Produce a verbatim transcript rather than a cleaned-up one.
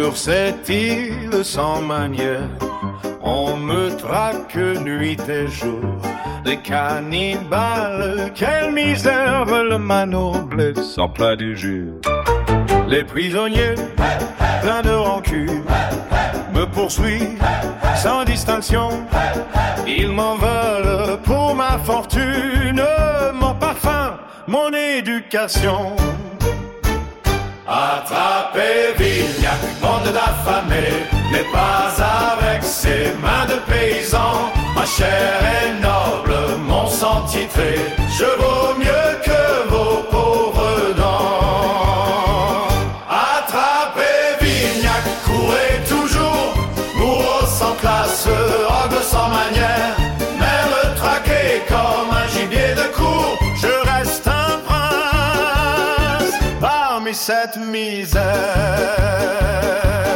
Sur cette île sans manière, on me traque nuit et jour. Des cannibales, quelle misère veulent ma noblesse en plat du jour. Les prisonniers, pleins de rancune, me poursuivent sans distinction. Ils m'en veulent pour ma fortune, mon parfum, mon éducation. Attrapez Vignac, monde d'affamé, mais pas avec ses mains de paysan. Ma chair est noble, mon sang titré, je vaux mieux que vos pauvres dents. Attrapez Vignac, courez toujours, bourreau sans classe, orgue sans manière, mais me traquez comme un gibier de cour. Je reste un prince parmi cette misère.